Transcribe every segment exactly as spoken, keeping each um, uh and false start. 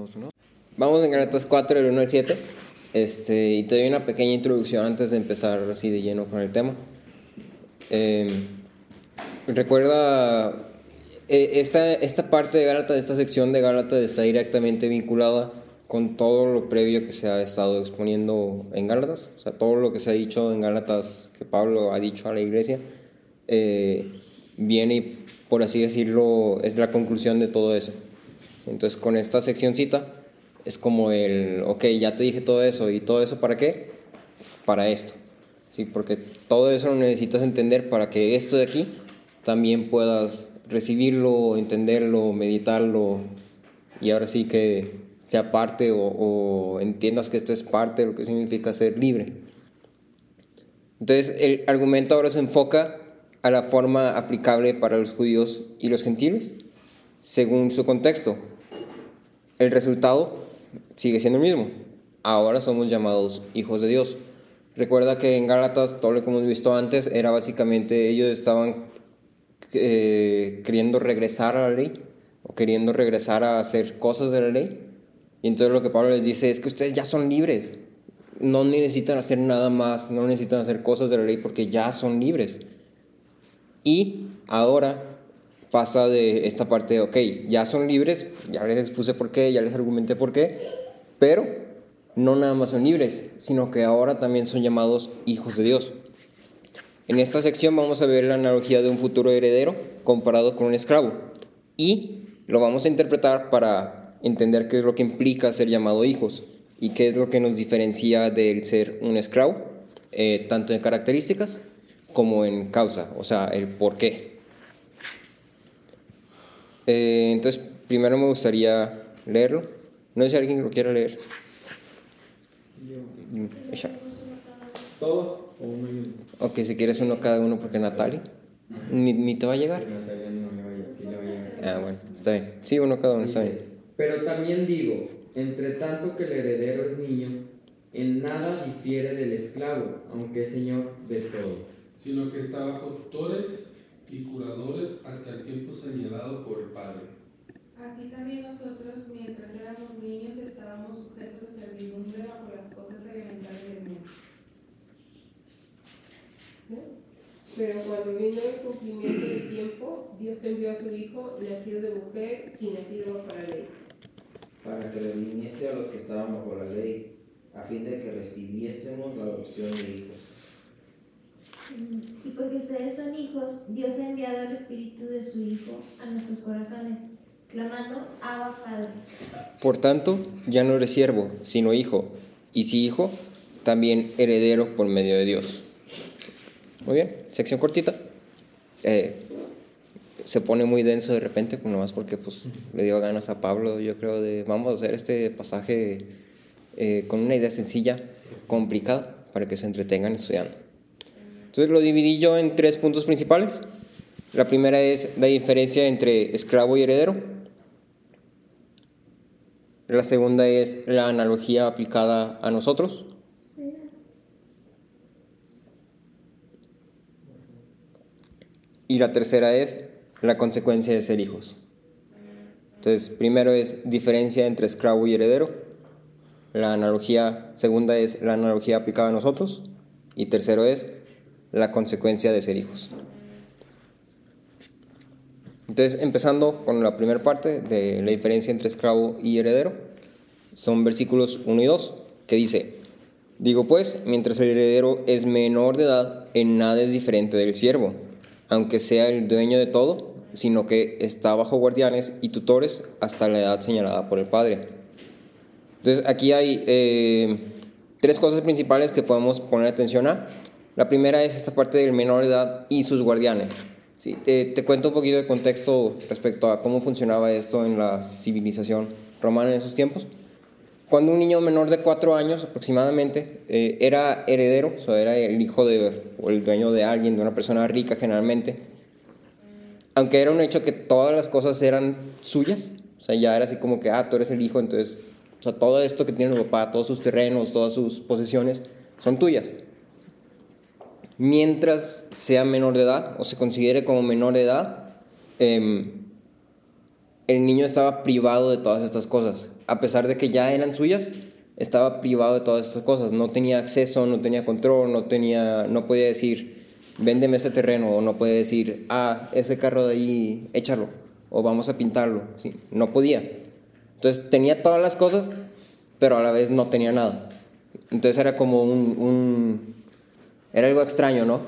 dos, uno. Vamos en Gálatas cuatro, del uno al siete. Este, y te doy una pequeña introducción antes de empezar así de lleno con el tema. Eh, recuerda, eh, esta, esta parte de Gálatas, esta sección de Gálatas está directamente vinculada con todo lo previo que se ha estado exponiendo en Gálatas. O sea, todo lo que se ha dicho en Gálatas, que Pablo ha dicho a la iglesia, eh, viene, por así decirlo, es la conclusión de todo eso. Entonces, con esta seccioncita es como el, ok, ya te dije todo eso, ¿y todo eso para qué? Para esto, ¿sí? Porque todo eso lo necesitas entender para que esto de aquí también puedas recibirlo, entenderlo, meditarlo, y ahora sí que sea parte o, o entiendas que esto es parte de lo que significa ser libre. Entonces, el argumento ahora se enfoca a la forma aplicable para los judíos y los gentiles, según su contexto. El resultado sigue siendo el mismo. Ahora somos llamados hijos de Dios. Recuerda que en Gálatas, todo lo que hemos visto antes, era básicamente ellos estaban eh, queriendo regresar a la ley, o queriendo regresar a hacer cosas de la ley. Y entonces lo que Pablo les dice es que ustedes ya son libres. No necesitan hacer nada más, no necesitan hacer cosas de la ley porque ya son libres. Y ahora pasa de esta parte de, ok, ya son libres, ya les expuse por qué, ya les argumenté por qué, pero no nada más son libres, sino que ahora también son llamados hijos de Dios. En esta sección vamos a ver la analogía de un futuro heredero comparado con un esclavo, y lo vamos a interpretar para entender qué es lo que implica ser llamado hijos y qué es lo que nos diferencia del ser un esclavo, eh, tanto en características como en causa, o sea, el por qué. Eh, entonces, primero me gustaría leerlo. No sé si alguien lo quiere leer. Yo. ¿Todo o uno y uno? Ok, si quieres uno cada uno, porque Natalie ni, ni te va a llegar. Natalia no le va a llegar, sí le va a llegar. Ah, bueno, está bien. Sí, uno cada uno, Dice, está bien. pero también digo, entre tanto que el heredero es niño, en nada difiere del esclavo, aunque es señor de todo. Sino que está bajo tutores y curadores hasta el tiempo señalado por el Padre. Así también nosotros, mientras éramos niños, estábamos sujetos a servidumbre bajo las cosas elementales del mundo. Pero cuando vino el cumplimiento del tiempo, Dios envió a su Hijo, nacido de mujer y nacido bajo la ley, para que redimiese a los que estaban bajo la ley, a fin de que recibiésemos la adopción de hijos. Y porque ustedes son hijos, Dios ha enviado el Espíritu de su Hijo a nuestros corazones, clamando, Abba, Padre. Por tanto, ya no eres siervo, sino hijo, y si hijo, también heredero por medio de Dios. Muy bien, sección cortita. Eh, se pone muy denso de repente, pues nomás porque pues, le dio ganas a Pablo, yo creo, de vamos a hacer este pasaje eh, con una idea sencilla, complicada, para que se entretengan estudiando. Entonces lo dividí yo en tres puntos principales. La primera es la diferencia entre esclavo y heredero. La segunda es la analogía aplicada a nosotros. Y la tercera es la consecuencia de ser hijos. Entonces, primero es diferencia entre esclavo y heredero. La analogía segunda es la analogía aplicada a nosotros. Y tercero es la consecuencia de ser hijos. Entonces, empezando con la primera parte de la diferencia entre esclavo y heredero, son versículos uno y dos, que dice, digo pues, mientras el heredero es menor de edad, en nada es diferente del siervo, aunque sea el dueño de todo, sino que está bajo guardianes y tutores hasta la edad señalada por el padre. Entonces, aquí hay eh, tres cosas principales que podemos poner atención a. La primera es esta parte del menor de edad y sus guardianes. Sí, te, te cuento un poquito de contexto respecto a cómo funcionaba esto en la civilización romana en esos tiempos. Cuando un niño menor de cuatro años aproximadamente eh, era heredero, o sea, era el hijo de, o el dueño de alguien, de una persona rica generalmente, aunque era un hecho que todas las cosas eran suyas, o sea, ya era así como que, ah, tú eres el hijo, entonces, o sea, todo esto que tiene el papá, todos sus terrenos, todas sus posesiones, son tuyas. Mientras sea menor de edad, o se considere como menor de edad, eh, el niño estaba privado de todas estas cosas. A pesar de que ya eran suyas, estaba privado de todas estas cosas. No tenía acceso, no tenía control, no, tenía, no podía decir, véndeme ese terreno, o no podía decir, ah, ese carro de ahí, échalo, o vamos a pintarlo. ¿Sí? No podía. Entonces tenía todas las cosas, pero a la vez no tenía nada. Entonces era como un, un era algo extraño, ¿no?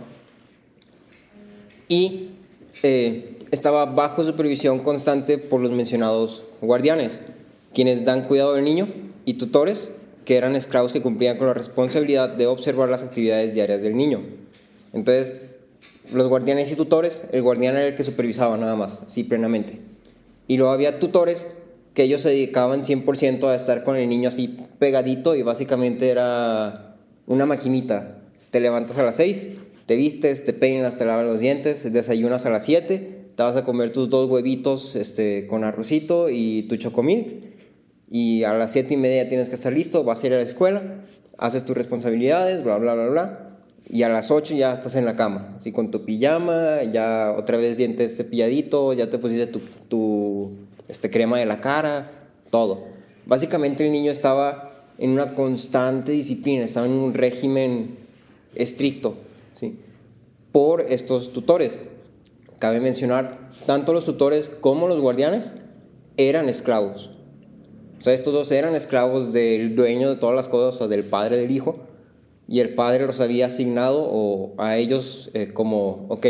Y eh, estaba bajo supervisión constante por los mencionados guardianes, quienes dan cuidado del niño, y tutores, que eran esclavos que cumplían con la responsabilidad de observar las actividades diarias del niño. Entonces, los guardianes y tutores, el guardián era el que supervisaba nada más, sí, plenamente. Y luego había tutores que ellos se dedicaban cien por ciento a estar con el niño así pegadito, y básicamente era una maquinita. Te levantas a las seis, te vistes, te peinas, te lavas los dientes, desayunas a las siete, te vas a comer tus dos huevitos este, con arrocito y tu chocomilk, y a las siete y media tienes que estar listo, vas a ir a la escuela, haces tus responsabilidades, bla, bla, bla, bla, y a las ocho ya estás en la cama, así con tu pijama, ya otra vez dientes cepilladito, ya te pusiste tu, tu este, crema de la cara, todo. Básicamente el niño estaba en una constante disciplina, estaba en un régimen estricto, ¿sí? Por estos tutores. Cabe mencionar, tanto los tutores como los guardianes eran esclavos. O sea, estos dos eran esclavos del dueño de todas las cosas, o del padre del hijo, y el padre los había asignado o a ellos eh, como, ok,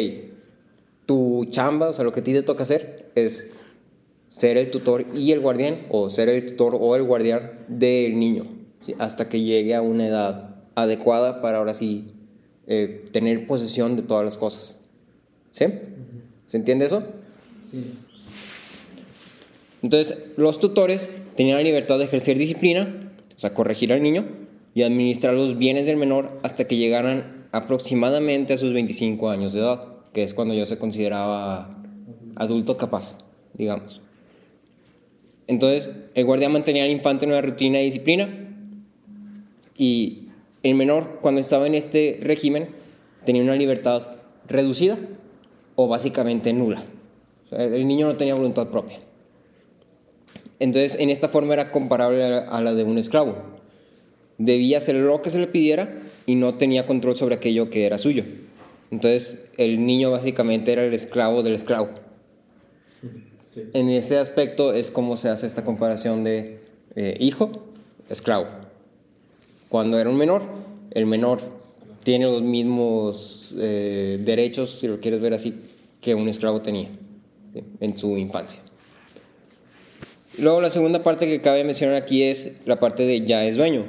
tu chamba, o sea, lo que a ti te toca hacer es ser el tutor y el guardián, o ser el tutor o el guardián del niño, ¿sí? Hasta que llegue a una edad adecuada para ahora sí eh, tener posesión de todas las cosas. ¿Sí? ¿Se entiende eso? Sí. Entonces, los tutores tenían la libertad de ejercer disciplina, o sea, corregir al niño y administrar los bienes del menor hasta que llegaran aproximadamente a sus veinticinco años de edad, que es cuando ya se consideraba adulto capaz, digamos. Entonces, el guardián mantenía al infante en una rutina de disciplina, y el menor, cuando estaba en este régimen, tenía una libertad reducida o básicamente nula. O sea, el niño no tenía voluntad propia. Entonces, en esta forma era comparable a la de un esclavo. Debía hacer lo que se le pidiera y no tenía control sobre aquello que era suyo. Entonces, el niño básicamente era el esclavo del esclavo. Sí. En ese aspecto es como se hace esta comparación de eh, hijo, esclavo. Cuando era un menor, el menor tiene los mismos eh, derechos, si lo quieres ver así, que un esclavo tenía, ¿sí? En su infancia. Luego, la segunda parte que cabe mencionar aquí es la parte de ya es dueño.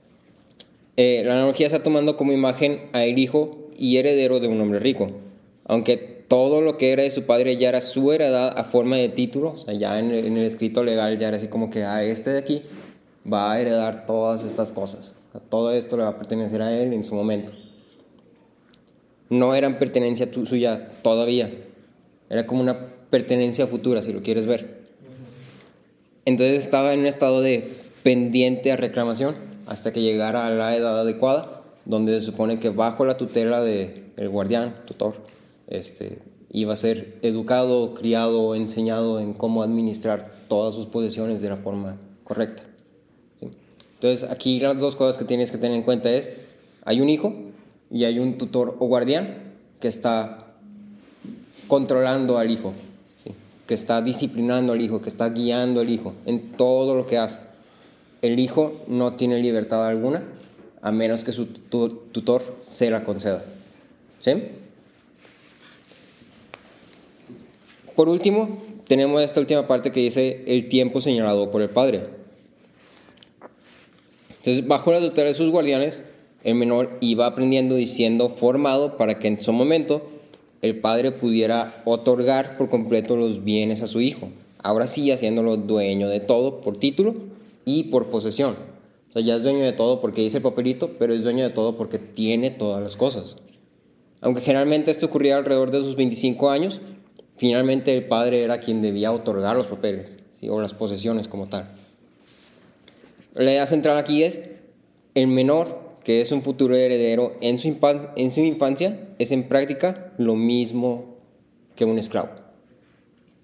Eh, la analogía está tomando como imagen a el hijo y heredero de un hombre rico. Aunque todo lo que era de su padre ya era su heredad a forma de título, o sea, ya en el, en el escrito legal ya era así como que a este de aquí va a heredar todas estas cosas. O sea, todo esto le va a pertenecer a él en su momento. No eran pertenencia tu, suya todavía. Era como una pertenencia futura, si lo quieres ver. Entonces estaba en un estado de pendiente a reclamación hasta que llegara a la edad adecuada, donde se supone que bajo la tutela del guardián, tutor, este, iba a ser educado, criado, enseñado en cómo administrar todas sus posesiones de la forma correcta. ¿Sí? Entonces aquí las dos cosas que tienes que tener en cuenta es, hay un hijo y hay un tutor o guardián que está controlando al hijo, ¿sí? Que está disciplinando al hijo, que está guiando al hijo en todo lo que hace. El hijo no tiene libertad alguna a menos que su tutor se la conceda. ¿Sí? Por último, tenemos esta última parte que dice el tiempo señalado por el padre. Entonces, bajo la tutela de sus guardianes, el menor iba aprendiendo y siendo formado para que en su momento el padre pudiera otorgar por completo los bienes a su hijo. Ahora sí, haciéndolo dueño de todo por título y por posesión. O sea, ya es dueño de todo porque dice el papelito, pero es dueño de todo porque tiene todas las cosas. Aunque generalmente esto ocurría alrededor de sus veinticinco años, finalmente el padre era quien debía otorgar los papeles, ¿sí? O las posesiones como tal. La idea central aquí es el menor, que es un futuro heredero en su, infancia, en su infancia, es en práctica lo mismo que un esclavo.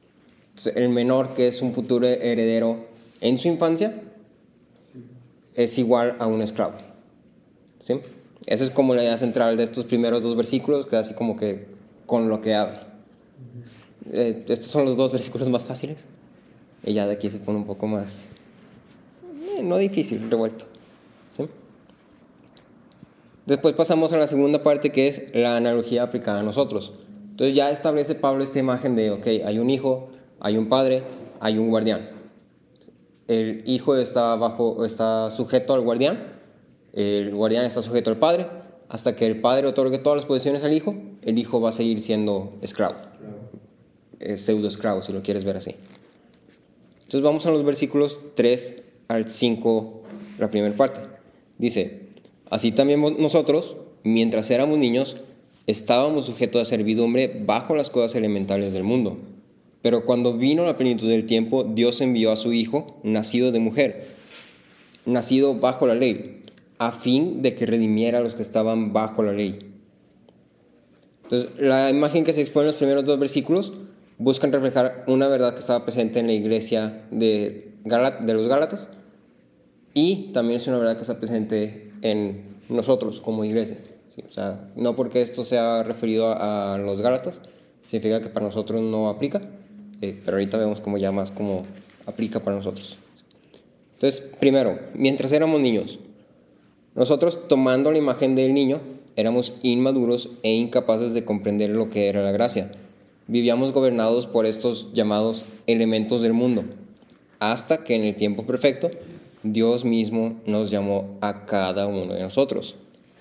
Entonces, el menor, que es un futuro heredero en su infancia, es igual a un esclavo. ¿Sí? Esa es como la idea central de estos primeros dos versículos, que así como que con lo que habla. Eh, estos son los dos versículos más fáciles. Y ya de aquí se pone un poco más, eh, no difícil, revuelto. ¿Sí? Después pasamos a la segunda parte, que es la analogía aplicada a nosotros. Entonces ya establece Pablo esta imagen de, ok, hay un hijo, hay un padre, hay un guardián. El hijo está, bajo, está sujeto al guardián, el guardián está sujeto al padre, hasta que el padre otorgue todas las posesiones al hijo, el hijo va a seguir siendo esclavo, eh, pseudo esclavo, si lo quieres ver así. Entonces vamos a los versículos tres al cinco, la primera parte. Dice: así también nosotros, mientras éramos niños, estábamos sujetos a servidumbre bajo las cosas elementales del mundo. Pero cuando vino la plenitud del tiempo, Dios envió a su Hijo, nacido de mujer, nacido bajo la ley, a fin de que redimiera a los que estaban bajo la ley. Entonces, la imagen que se expone en los primeros dos versículos buscan reflejar una verdad que estaba presente en la iglesia de, Galat- de los Gálatas, y también es una verdad que está presente en nosotros como iglesia. ¿Sí? O sea, no porque esto sea referido a, a los Gálatas, significa que para nosotros no aplica, eh, pero ahorita vemos cómo ya más cómo aplica para nosotros. Entonces, primero, mientras éramos niños, nosotros, tomando la imagen del niño, éramos inmaduros e incapaces de comprender lo que era la gracia. Vivíamos gobernados por estos llamados elementos del mundo, hasta que en el tiempo perfecto Dios mismo nos llamó a cada uno de nosotros.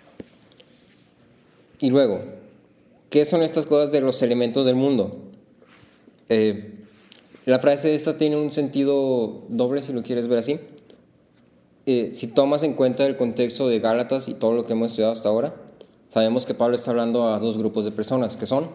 Y luego, ¿qué son estas cosas de los elementos del mundo? Eh, la frase esta tiene un sentido doble, si lo quieres ver así. Eh, si tomas en cuenta el contexto de Gálatas y todo lo que hemos estudiado hasta ahora, sabemos que Pablo está hablando a dos grupos de personas, que son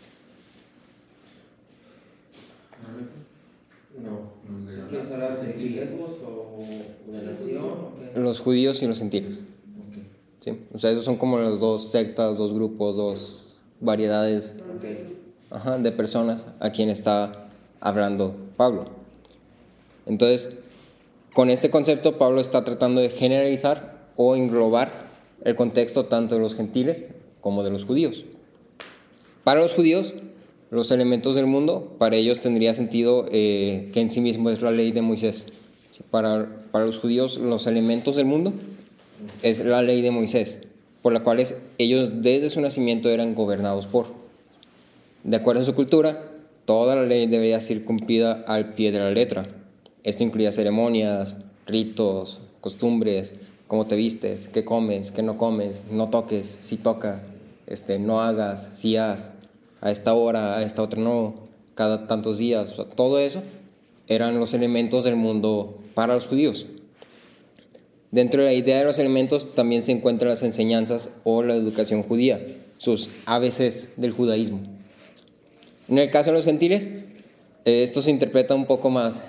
No. ¿Quieres hablar de griegos o de nación? ¿O qué? los judíos y los gentiles. Okay. ¿Sí? O sea, esos son como las dos sectas, dos grupos, dos variedades, Okay. ajá, de personas a quien está hablando Pablo. Entonces, con este concepto Pablo está tratando de generalizar o englobar el contexto tanto de los gentiles como de los judíos. Para los judíos, los elementos del mundo, para ellos tendría sentido eh, que en sí mismo es la ley de Moisés. Para, para los judíos, los elementos del mundo es la ley de Moisés, por la cual ellos desde su nacimiento eran gobernados por. De acuerdo a su cultura, toda la ley debería ser cumplida al pie de la letra. Esto incluía ceremonias, ritos, costumbres, cómo te vistes, qué comes, qué no comes, no toques, si toca, este, no hagas, si haz, a esta hora, a esta otra no, cada tantos días. O sea, todo eso eran los elementos del mundo para los judíos. Dentro de la idea de los elementos también se encuentran las enseñanzas o la educación judía, sus A B Cs del judaísmo. En el caso de los gentiles, eh, esto se interpreta un poco más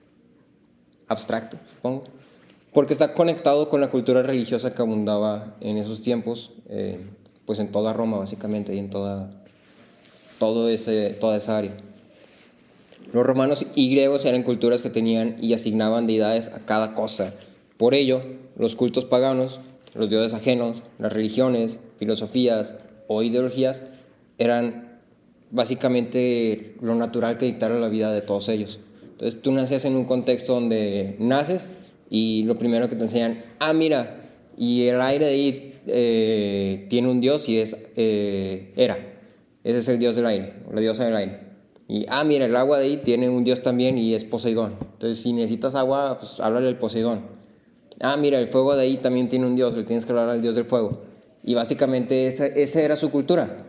abstracto, supongo, porque está conectado con la cultura religiosa que abundaba en esos tiempos, eh, pues en toda Roma básicamente y en toda, todo ese, toda esa área. Los romanos y griegos eran culturas que tenían y asignaban deidades a cada cosa. Por ello, los cultos paganos, los dioses ajenos, las religiones, filosofías o ideologías eran básicamente lo natural que dictara la vida de todos ellos. Entonces tú naces en un contexto donde naces y lo primero que te enseñan, ah, mira, y el aire de ahí eh, tiene un dios y es eh, Hera. Ese es el dios del aire, la diosa del aire. Y, ah, mira, el agua de ahí tiene un dios también y es Poseidón. Entonces si necesitas agua, pues háblale al Poseidón. Ah, mira, el fuego de ahí también tiene un dios, le tienes que hablar al dios del fuego. Y básicamente esa, esa era su cultura.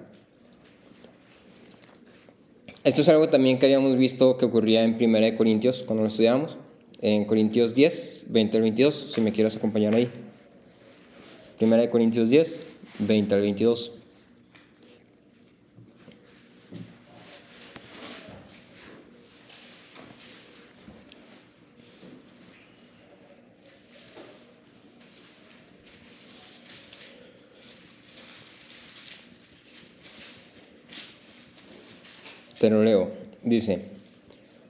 Esto es algo también que habíamos visto que ocurría en primera de Corintios cuando lo estudiábamos, en Corintios diez, veinte al veintidós, si me quieres acompañar ahí. primera de Corintios diez, veinte al veintidós. Pero leo, dice: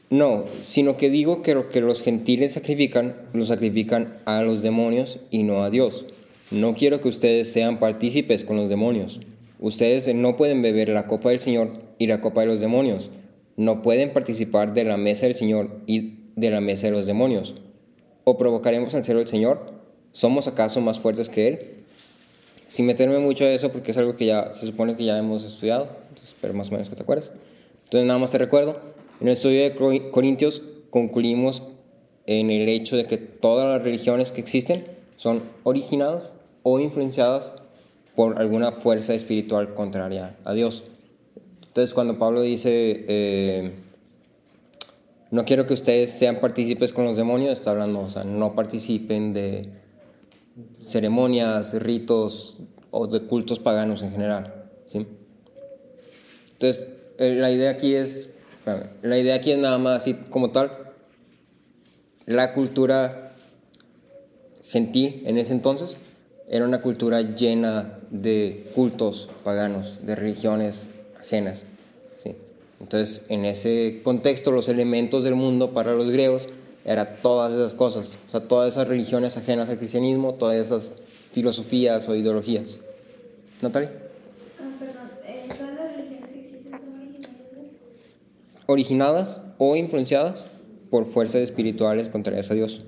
No, sino que digo que lo que los gentiles sacrifican, lo sacrifican a los demonios y no a Dios. No quiero que ustedes sean partícipes con los demonios. Ustedes no pueden beber la copa del Señor y la copa de los demonios. No pueden participar de la mesa del Señor y de la mesa de los demonios. ¿O provocaremos al celo del Señor? ¿Somos acaso más fuertes que Él? Sin meterme mucho a eso, porque es algo que ya se supone que ya hemos estudiado, entonces espero más o menos que te acuerdes. Entonces nada más te recuerdo, en el estudio de Corintios concluimos en el hecho de que todas las religiones que existen son originadas o influenciadas por alguna fuerza espiritual contraria a Dios. Entonces cuando Pablo dice, eh, no quiero que ustedes sean partícipes con los demonios, está hablando, o sea, no participen de ceremonias, ritos o de cultos paganos en general, ¿sí? Entonces, eh, la idea aquí es, la idea aquí es nada más así como tal, la cultura gentil en ese entonces era una cultura llena de cultos paganos, de religiones ajenas, ¿sí? Entonces, en ese contexto, los elementos del mundo para los griegos era todas esas cosas, o sea, todas esas religiones ajenas al cristianismo, todas esas filosofías o ideologías. ¿Natalia? Ah, perdón, eh, ¿todas las religiones que existen son originales de? Originadas o influenciadas por fuerzas espirituales contrarias a Dios.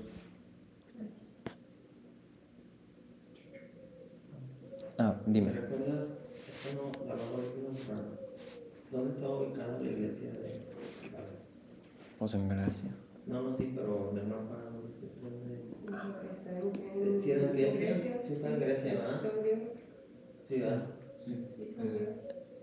Ah, dime. ¿Recuerdas? Esto no, la mamá de ¿dónde está ubicada la iglesia de Gálatas? Pues en Gracia. No, no, sí, pero en el mapa, ¿dónde se dónde? Está en- en- ¿Sí era en Grecia? Sí está en Grecia, ¿verdad? Son griegos. Sí, ¿verdad? Sí, son griegos.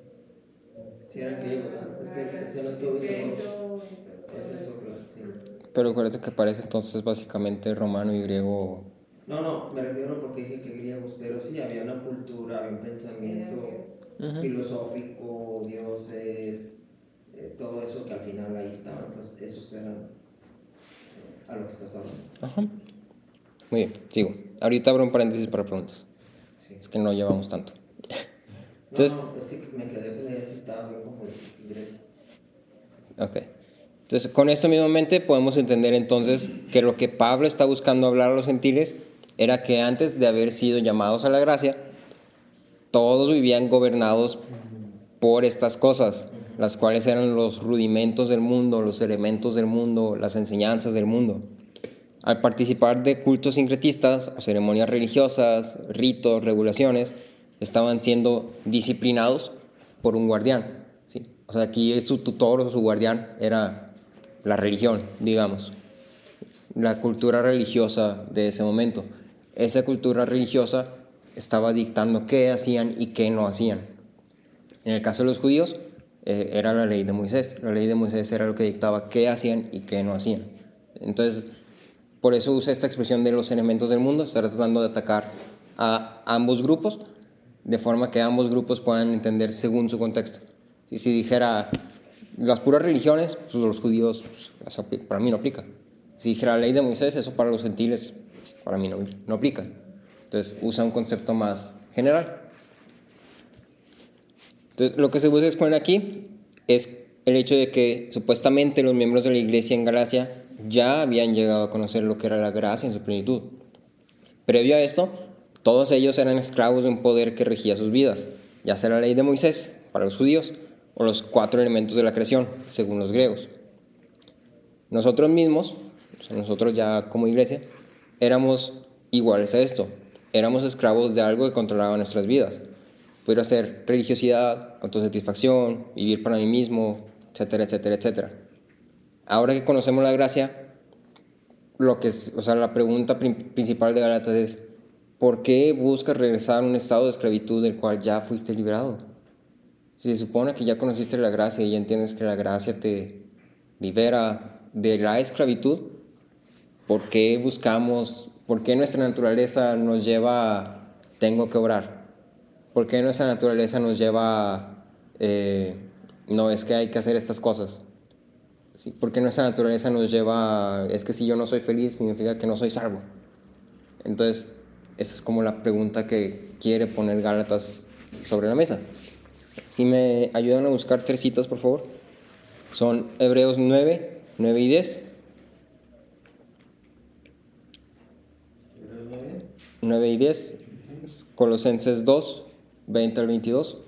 Sí era griego, ¿verdad? Es que, es que no estuve seguro. Éfeso, claro, sí. Pero acuérdate que parece entonces básicamente romano y griego. No, no, me refiero porque dije que griegos, pero sí había una cultura, había un pensamiento Uh-huh. filosófico, dioses, eh, todo eso que al final ahí estaba. Entonces, esos eran eh, a lo que estás hablando. Ajá. Muy bien, sigo. Ahorita abro un paréntesis para preguntas. Sí. Es que no llevamos tanto. No, Entonces, no, es que me quedé con ella, si estaba bien como Grecia. ok. Entonces, con esto mismamente podemos entender entonces que lo que Pablo está buscando hablar a los gentiles era que antes de haber sido llamados a la gracia, todos vivían gobernados por estas cosas, las cuales eran los rudimentos del mundo, los elementos del mundo, las enseñanzas del mundo. Al participar de cultos sincretistas o ceremonias religiosas, ritos, regulaciones, estaban siendo disciplinados por un guardián, ¿sí? O sea, aquí su tutor o su guardián era la religión, digamos, la cultura religiosa de ese momento. Esa cultura religiosa estaba dictando qué hacían y qué no hacían. En el caso de los judíos, eh, era la ley de Moisés. La ley de Moisés era lo que dictaba qué hacían y qué no hacían. Entonces, por eso usa esta expresión de los elementos del mundo. Está tratando de atacar a ambos grupos, de forma que ambos grupos puedan entender según su contexto. Si, si dijera las puras religiones, pues los judíos, pues, eso para mí no aplica. Si dijera la ley de Moisés, eso para los gentiles, pues, para mí no, no aplica. Entonces usa un concepto más general. Entonces lo que se busca exponer aquí es el hecho de que supuestamente los miembros de la iglesia en Galacia ya habían llegado a conocer lo que era la gracia en su plenitud. Previo a esto, todos ellos eran esclavos de un poder que regía sus vidas, ya sea la ley de Moisés para los judíos o los cuatro elementos de la creación, según los griegos. Nosotros mismos, o sea, nosotros ya como iglesia, éramos iguales a esto. Éramos esclavos de algo que controlaba nuestras vidas. Pudiera ser religiosidad, autosatisfacción, vivir para mí mismo, etcétera, etcétera, etcétera. Ahora que conocemos la gracia, lo que es, o sea, la pregunta principal de Gálatas es: ¿por qué buscas regresar a un estado de esclavitud del cual ya fuiste liberado? Si se supone que ya conociste la gracia y ya entiendes que la gracia te libera de la esclavitud, ¿por qué buscamos, por qué nuestra naturaleza nos lleva a tengo que orar? ¿Por qué nuestra naturaleza nos lleva a eh, no, es que hay que hacer estas cosas? ¿Sí? ¿Por qué nuestra naturaleza nos lleva a, es que si yo no soy feliz significa que no soy salvo? Entonces, esa es como la pregunta que quiere poner Gálatas sobre la mesa. Si me ayudan a buscar tres citas, por favor. Son Hebreos nueve, nueve y diez. nueve y diez. Colosenses dos, veinte al veintidós.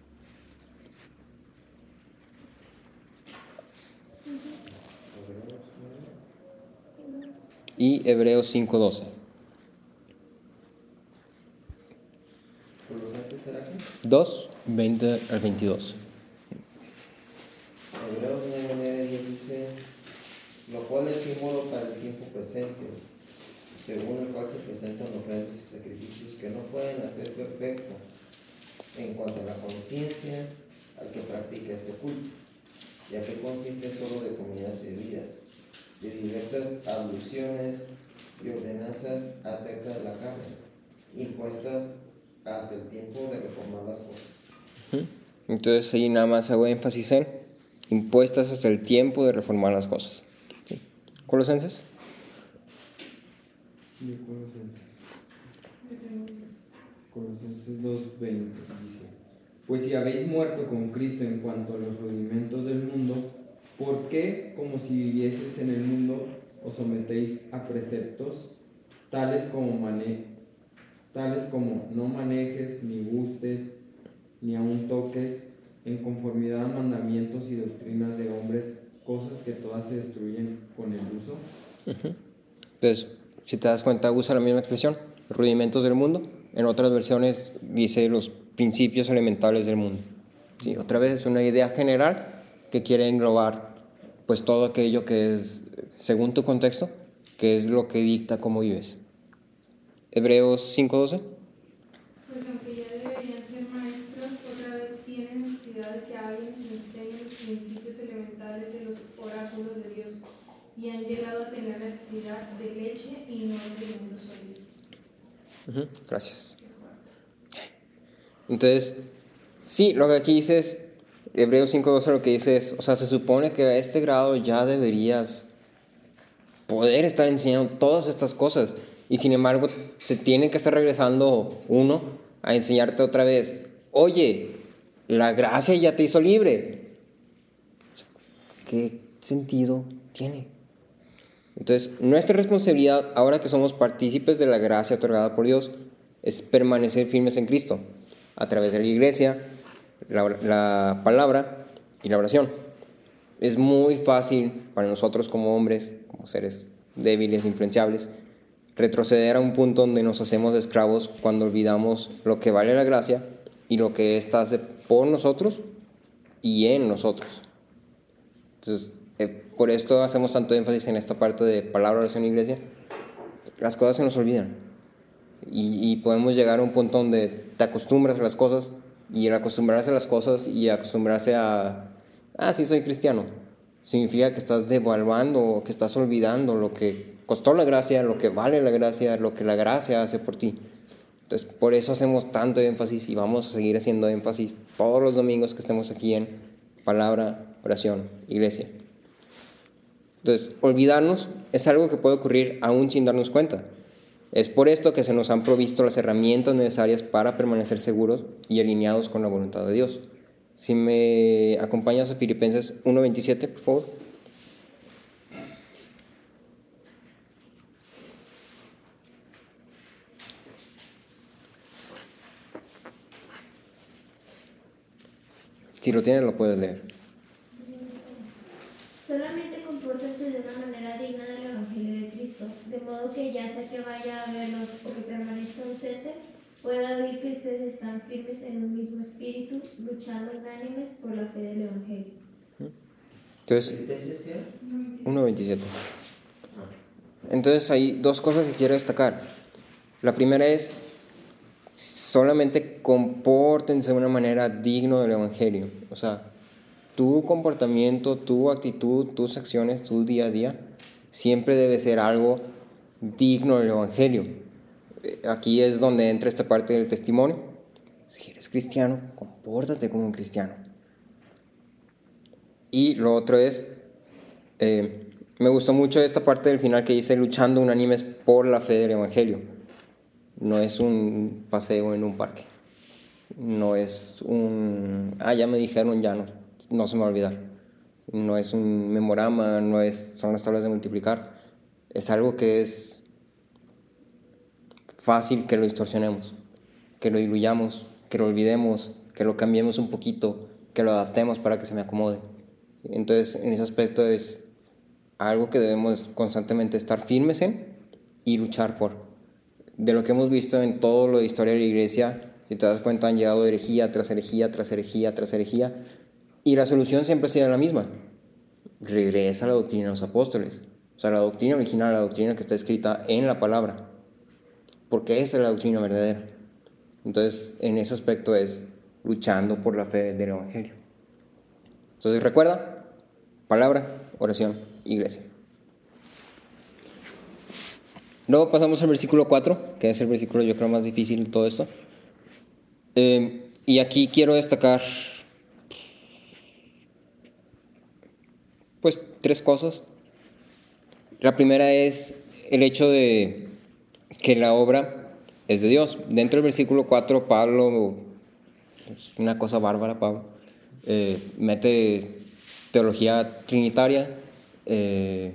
Y Hebreos cinco, doce. ¿Colosenses será qué? dos, veinte al veintidós. Hebreos nueve, nueve, diez dice, lo cual es símbolo para el tiempo presente, según el cual se presentan ofrendas y sacrificios que no pueden hacer perfecto en cuanto a la conciencia al que practica este culto, ya que consiste solo de comidas y bebidas, de diversas alusiones y ordenanzas acerca de la carne, impuestas hasta el tiempo de reformar las cosas. Entonces ahí nada más hago énfasis en impuestas hasta el tiempo de reformar las cosas. ¿Sí? ¿Colosenses? De Colosenses. Colosenses dos veinte dice: Pues si habéis muerto con Cristo en cuanto a los rudimentos del mundo, ¿por qué, como si vivieses en el mundo, os sometéis a preceptos tales como, mane tales como no manejes, ni gustes, ni aun toques, en conformidad a mandamientos y doctrinas de hombres, cosas que todas se destruyen con el uso? Uh-huh. Entonces, si te das cuenta, usa la misma expresión, rudimentos del mundo. En otras versiones dice los principios elementales del mundo. Sí, otra vez es una idea general que quiere englobar pues todo aquello que es, según tu contexto, que es lo que dicta cómo vives. Hebreos cinco doce. Pues aunque ya deberían ser maestros, otra vez tienen necesidad de que alguien les enseñe los principios elementales de los oráculos de Dios, y han llegado a tener necesidad de leche y no de alimentos sólidos. Uh-huh. Gracias. Entonces, sí, lo que aquí dice es, Hebreos cinco doce lo que dice es, o sea, se supone que a este grado ya deberías poder estar enseñando todas estas cosas, y sin embargo se tiene que estar regresando uno a enseñarte otra vez, oye, la gracia ya te hizo libre. ¿Qué sentido tiene? Entonces, nuestra responsabilidad, ahora que somos partícipes de la gracia otorgada por Dios, es permanecer firmes en Cristo, a través de la iglesia, la, la palabra y la oración. Es muy fácil para nosotros como hombres, como seres débiles, influenciables, retroceder a un punto donde nos hacemos esclavos cuando olvidamos lo que vale la gracia y lo que ésta hace por nosotros y en nosotros. Entonces, eh, por esto hacemos tanto énfasis en esta parte de palabra, oración y iglesia. Las cosas se nos olvidan y, y podemos llegar a un punto donde te acostumbras a las cosas, y el acostumbrarse a las cosas y acostumbrarse a, ah, sí, soy cristiano, significa que estás devaluando, que estás olvidando lo que costó la gracia, lo que vale la gracia, lo que la gracia hace por ti. Entonces, por eso hacemos tanto énfasis y vamos a seguir haciendo énfasis todos los domingos que estemos aquí en palabra, oración, iglesia. Entonces, olvidarnos es algo que puede ocurrir aún sin darnos cuenta. Es por esto que se nos han provisto las herramientas necesarias para permanecer seguros y alineados con la voluntad de Dios. Si me acompañas a Filipenses uno veintisiete, por favor. Si lo tienes, lo puedes leer. Solamente compórtense de una manera digna del Evangelio de Cristo, de modo que ya sea que vaya a verlos o que permanezca ausente, pueda oír que ustedes están firmes en un mismo espíritu, luchando unánimes por la fe del Evangelio. Entonces, ¿qué? uno veintisiete. Entonces hay dos cosas que quiero destacar. La primera es, solamente compórtense de una manera digna del Evangelio. O sea, tu comportamiento, tu actitud, tus acciones, tu día a día, siempre debe ser algo digno del Evangelio. Aquí es donde entra esta parte del testimonio. Si eres cristiano, compórtate como un cristiano. Y lo otro es, eh, me gustó mucho esta parte del final que dice, luchando unánimes por la fe del Evangelio. No es un paseo en un parque. No es un, ah, ya me dijeron, ya no, no se me va a olvidar. No es un memorama, no es, son las tablas de multiplicar. Es algo que es fácil que lo distorsionemos, que lo diluyamos, que lo olvidemos, que lo cambiemos un poquito, que lo adaptemos para que se me acomode. Entonces, en ese aspecto es algo que debemos constantemente estar firmes en y luchar por. De lo que hemos visto en todo lo de historia de la iglesia, si te das cuenta, han llegado herejía tras herejía, tras herejía, tras herejía, y la solución siempre ha sido la misma. Regresa a la doctrina de los apóstoles. O sea, la doctrina original, la doctrina que está escrita en la palabra. Porque esa es la doctrina verdadera. Entonces, en ese aspecto es luchando por la fe del evangelio. Entonces, recuerda, palabra, oración, iglesia. Luego pasamos al versículo cuatro, que es el versículo yo creo más difícil de todo esto. Eh, y aquí quiero destacar pues tres cosas. La primera es el hecho de que la obra es de Dios. Dentro del versículo cuatro, Pablo, es una cosa bárbara, Pablo, eh, mete teología trinitaria, eh,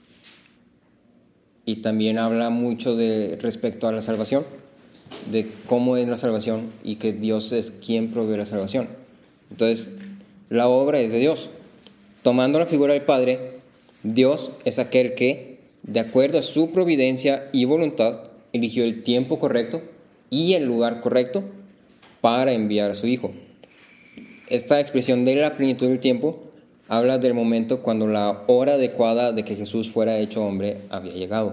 y también habla mucho de respecto a la salvación, de cómo es la salvación y que Dios es quien provee la salvación. Entonces, la obra es de Dios. Tomando la figura del Padre, Dios es aquel que, de acuerdo a su providencia y voluntad, eligió el tiempo correcto y el lugar correcto para enviar a su Hijo. Esta expresión de la plenitud del tiempo habla del momento cuando la hora adecuada de que Jesús fuera hecho hombre había llegado.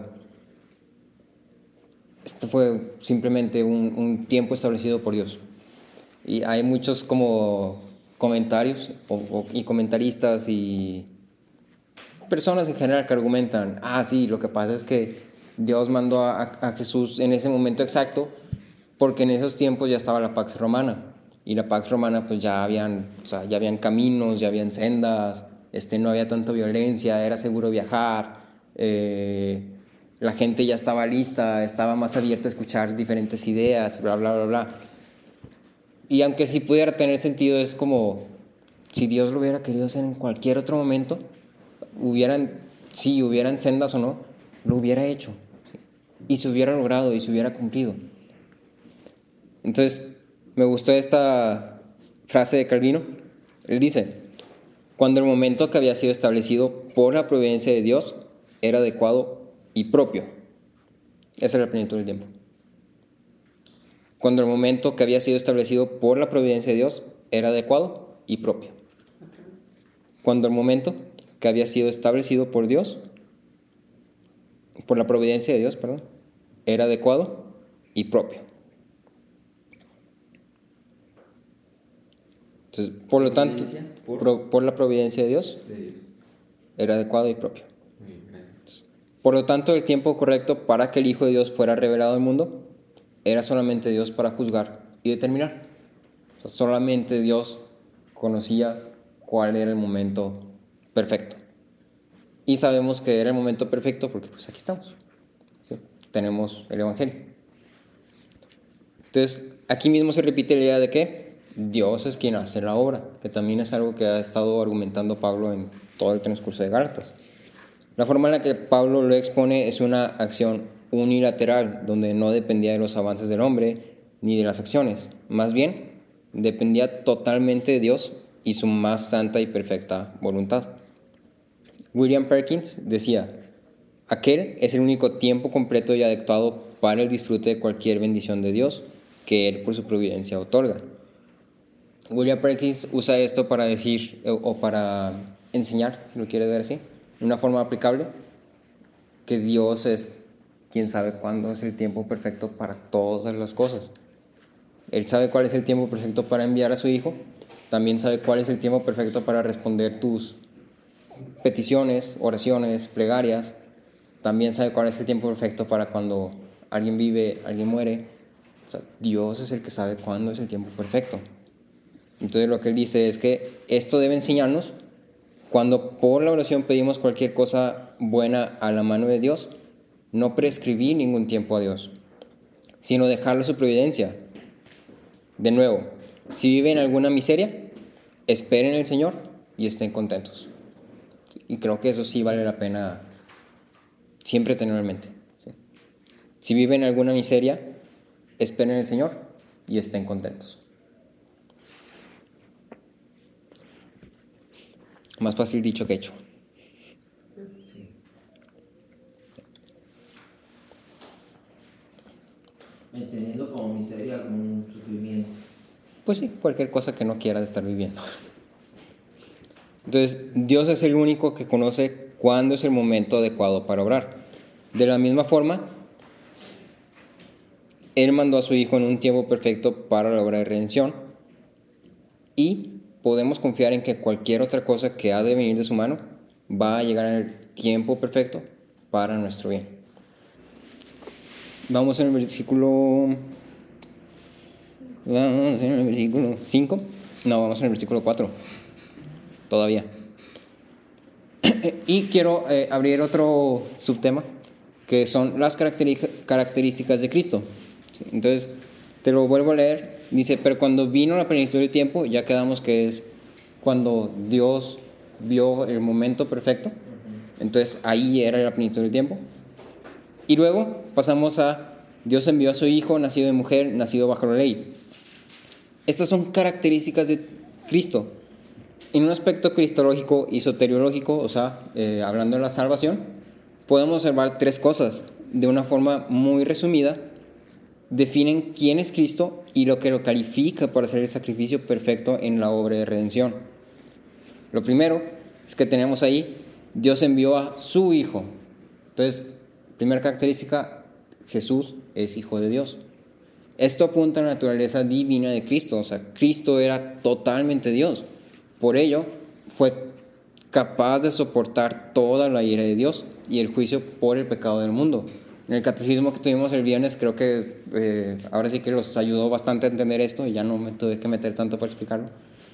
Esto fue simplemente un, un tiempo establecido por Dios. Y hay muchos como comentarios o, o, y comentaristas y personas en general que argumentan, ah, sí, lo que pasa es que Dios mandó a, a Jesús en ese momento exacto porque en esos tiempos ya estaba la Pax Romana. Y la Pax Romana, pues ya habían, o sea, ya habían caminos, ya habían sendas, este, no había tanta violencia, era seguro viajar, eh, la gente ya estaba lista, estaba más abierta a escuchar diferentes ideas, bla, bla, bla, bla. Y aunque sí pudiera tener sentido, es como si Dios lo hubiera querido hacer en cualquier otro momento, hubieran, si hubieran sendas o no, lo hubiera hecho, ¿sí? Y se hubiera logrado y se hubiera cumplido. Entonces, me gustó esta frase de Calvino. Él dice, cuando el momento que había sido establecido por la providencia de Dios era adecuado y propio. Esa es la plenitud del tiempo. Cuando el momento que había sido establecido por la providencia de Dios era adecuado y propio. Cuando el momento que había sido establecido por Dios, por la providencia de Dios, perdón, era adecuado y propio. Entonces, por lo tanto, por, por, por la providencia de Dios, de Dios, era adecuado y propio. Entonces, por lo tanto, el tiempo correcto para que el Hijo de Dios fuera revelado al mundo era solamente Dios para juzgar y determinar. O sea, solamente Dios conocía cuál era el momento perfecto. Y sabemos que era el momento perfecto porque pues aquí estamos, ¿sí? Tenemos el Evangelio. Entonces, aquí mismo se repite la idea de que Dios es quien hace la obra, que también es algo que ha estado argumentando Pablo en todo el transcurso de Gálatas. La forma en la que Pablo lo expone es una acción unilateral, donde no dependía de los avances del hombre ni de las acciones. Más bien, dependía totalmente de Dios y su más santa y perfecta voluntad. William Perkins decía, aquel es el único tiempo completo y adecuado para el disfrute de cualquier bendición de Dios que Él por su providencia otorga. William Perkins usa esto para decir, o para enseñar, si lo quiere ver así, de una forma aplicable, que Dios es quien sabe cuándo es el tiempo perfecto para todas las cosas. Él sabe cuál es el tiempo perfecto para enviar a su Hijo, también sabe cuál es el tiempo perfecto para responder tus peticiones, oraciones, plegarias, también sabe cuál es el tiempo perfecto para cuando alguien vive, alguien muere. O sea, Dios es el que sabe cuándo es el tiempo perfecto. Entonces lo que él dice es que esto debe enseñarnos cuando por la oración pedimos cualquier cosa buena a la mano de Dios, no prescribir ningún tiempo a Dios, sino dejarlo a su providencia. De nuevo, si viven en alguna miseria, esperen en el Señor y estén contentos. Y creo que eso sí vale la pena siempre tenerlo en mente. ¿Sí? Si viven alguna miseria, esperen en el Señor y estén contentos. Más fácil dicho que hecho. Sí. Entendiendo como miseria algún sufrimiento. Pues sí, cualquier cosa que no quieras estar viviendo. Entonces, Dios es el único que conoce cuándo es el momento adecuado para obrar. De la misma forma, Él mandó a su Hijo en un tiempo perfecto para la obra de redención y podemos confiar en que cualquier otra cosa que ha de venir de su mano va a llegar en el tiempo perfecto para nuestro bien. Vamos en el versículo... Vamos en el versículo cinco. No, vamos en el versículo cuatro. Todavía. Y quiero eh, abrir otro subtema, que son las características de Cristo. Entonces, te lo vuelvo a leer. Dice, pero cuando vino la plenitud del tiempo, ya quedamos que es cuando Dios vio el momento perfecto. Entonces, ahí era la plenitud del tiempo. Y luego pasamos a Dios envió a su Hijo, nacido de mujer, nacido bajo la ley. Estas son características de Cristo. En un aspecto cristológico y soteriológico, o sea, eh, hablando de la salvación, podemos observar tres cosas. De una forma muy resumida, definen quién es Cristo y lo que lo califica para hacer el sacrificio perfecto en la obra de redención. Lo primero es que tenemos ahí, Dios envió a su Hijo. Entonces, primera característica, Jesús es Hijo de Dios. Esto apunta a la naturaleza divina de Cristo, o sea, Cristo era totalmente Dios. Por ello, fue capaz de soportar toda la ira de Dios y el juicio por el pecado del mundo. En el catecismo que tuvimos el viernes, creo que eh, ahora sí que los ayudó bastante a entender esto y ya no me tuve que meter tanto para explicarlo.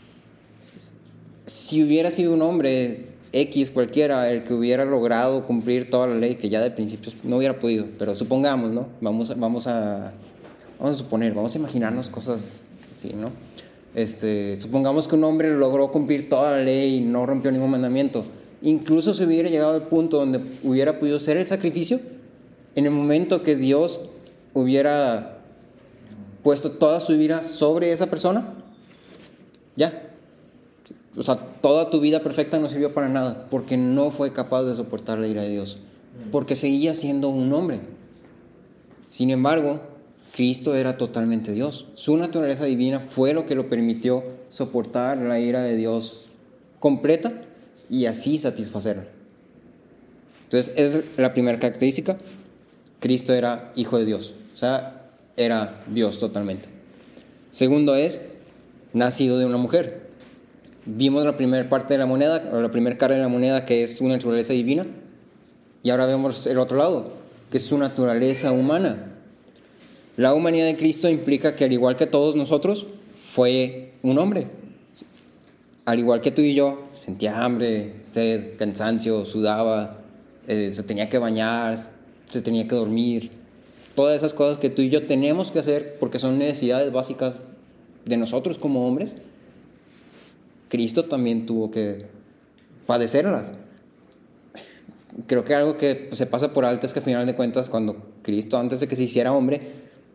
Si hubiera sido un hombre X cualquiera el que hubiera logrado cumplir toda la ley, que ya de principios no hubiera podido, pero supongamos, ¿no? Vamos, vamos a vamos a suponer, vamos a imaginarnos cosas así, ¿no? Este, supongamos que un hombre logró cumplir toda la ley y no rompió ningún mandamiento. Incluso si hubiera llegado al punto donde hubiera podido hacer el sacrificio, en el momento que Dios hubiera puesto toda su ira sobre esa persona, ya. O sea, toda tu vida perfecta no sirvió para nada, porque no fue capaz de soportar la ira de Dios, porque seguía siendo un hombre. Sin embargo, Cristo era totalmente Dios. Su naturaleza divina fue lo que lo permitió soportar la ira de Dios completa y así satisfacerla. Entonces, esa es la primera característica. Cristo era Hijo de Dios, o sea, era Dios totalmente. Segundo es, nacido de una mujer. Vimos la primera parte de la moneda, o la primera cara de la moneda, que es una naturaleza divina, y ahora vemos el otro lado, que es su naturaleza humana. La humanidad de Cristo implica que, al igual que todos nosotros, fue un hombre. Al igual que tú y yo, sentía hambre, sed, cansancio, sudaba, eh, se tenía que bañar, se tenía que dormir. Todas esas cosas que tú y yo tenemos que hacer porque son necesidades básicas de nosotros como hombres, Cristo también tuvo que padecerlas. Creo que algo que se pasa por alto es que, al final de cuentas, cuando Cristo, antes de que se hiciera hombre,